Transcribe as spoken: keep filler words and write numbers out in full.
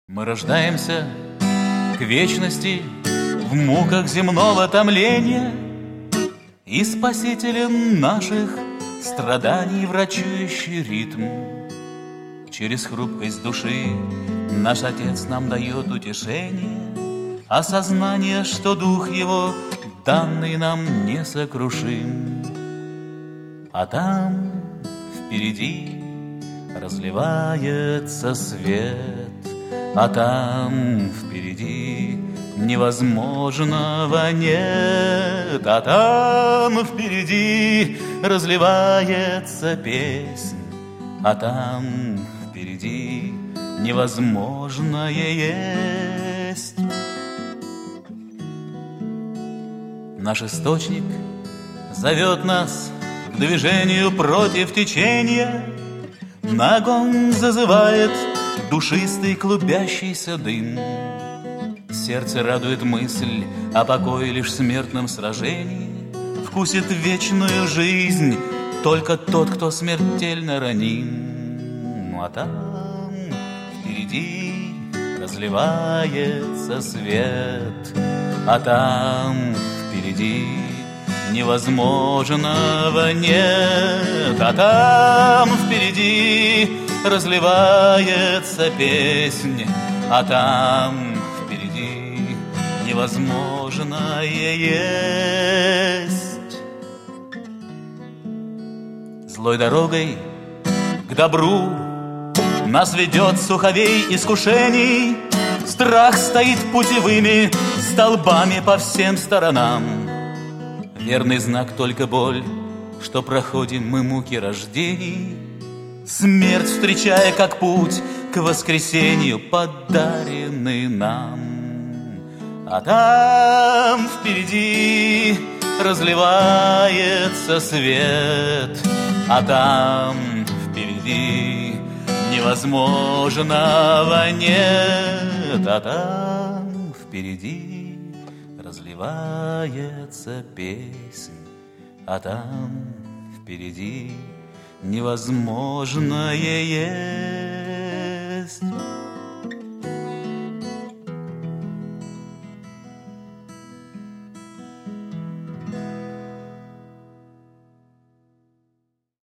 Мы рождаемся к вечности в муках земного томления, и спасителем наших страданий врачующий ритм. Через хрупкость души наш Отец нам дает утешение, осознание, что дух Его, данный нам, несокрушим. А там впереди разливается свет, а там впереди невозможного нет, а там впереди разливается песнь, а там впереди невозможное есть. Наш источник зовет нас к движению против течения, на огонь зазывает душистый клубящийся дым. Сердце радует мысль о покое лишь в смертном сражении. Вкусит вечную жизнь только тот, кто смертельно раним. Ну а там впереди разливается свет, а там впереди невозможного нет, а там впереди разливается песнь, а там впереди невозможное есть. Злой дорогой к добру нас ведет суховей искушений, страх стоит путевыми столбами по всем сторонам. Верный знак только боль, что проходим мы муки рождений, смерть встречая как путь к воскресению, подаренный нам. А там впереди разливается свет, а там впереди невозможного нет, а там впереди разливается песнь, а там впереди невозможное есть.